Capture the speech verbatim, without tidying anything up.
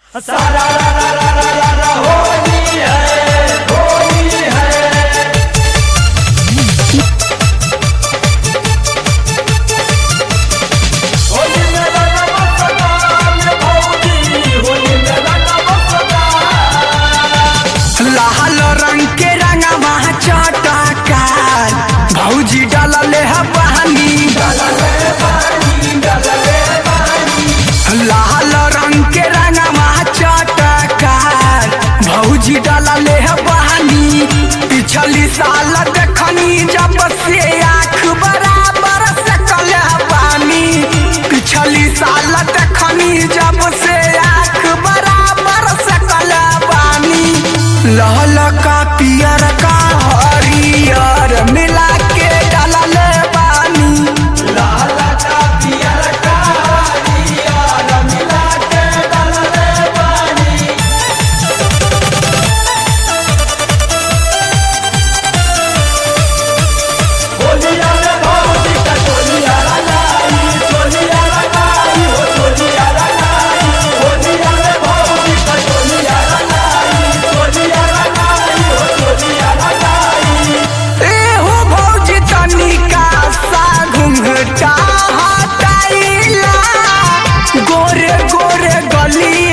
सारा रा रा रा रा रा रा होली है होली है। होली में लगा मस्ता ये भौजी, होली में लगा मस्ता। लाल रंग के रंगवा चटकार भौजी डालले है पानी, डालले पानी डालले पानी। लाल रंग के रंगवा चटकार भौजी डालले है पानी। पिछली साल देखनी जब से आँख बराबर से कल पानी, पिछली साल देखनी जब से आँख बराबर से कल पानी। लाल का पियर का हरियर मिला के डालले पानी, लाल का पियर का हरियर मिला के डालले पानी। होलिया में भौजी का टोलिया लगाई, टोलिया लगाई हो टोलिया लगाई। होलिया में भौजी का टोलिया लगाई, टोलिया लगाई हो टोलिया लगाई। एहो भौजी तनिका सा घुंघटा हटाइला, गोरे गोरे गली